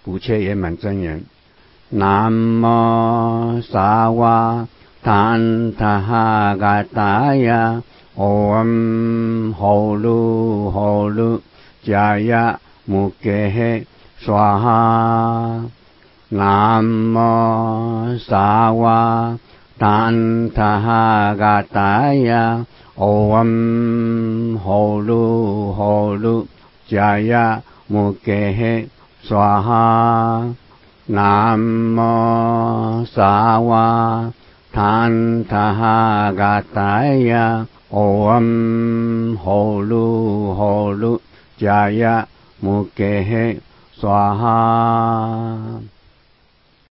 补缺圆满真言。南无萨瓦坦他哈嘎达呀唵吼噜迦呀穆给嘿娑哈。南无萨瓦坦他哈嘎达呀唵吼噜迦呀穆给嘿娑哈。南无萨瓦坦他哈嘎达呀唵吼噜迦呀穆给嘿娑哈。